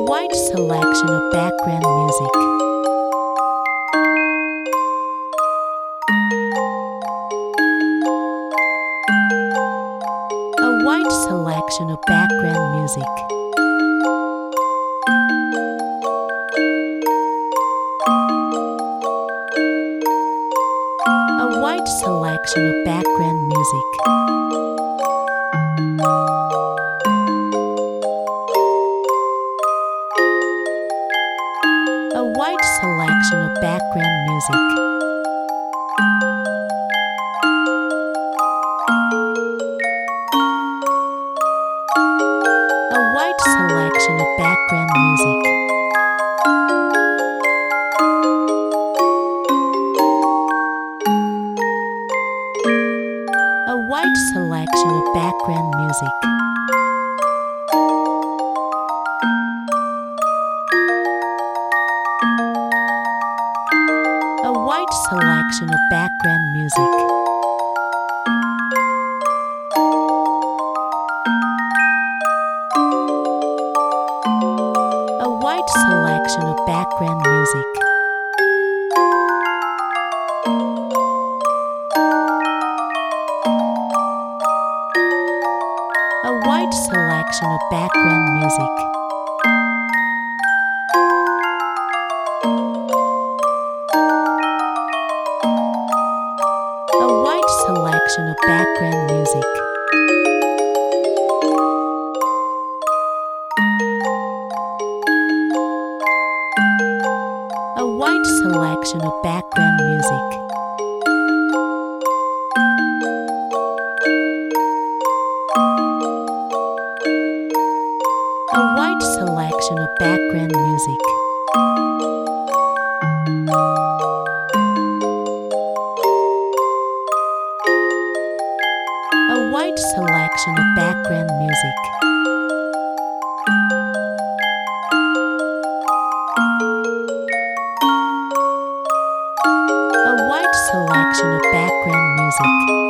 wide selection of background music. A wide selection of background music. A wide selection of background music. A wide selection of background music. A wide selection of background music. A wide selection of background music. A wide selection of background music. A wide selection of background music. A wide selection of background music. A wide selection of background music. A wide selection of background music. A wide selection of background music. A wide selection of background music. A wide selection of background music.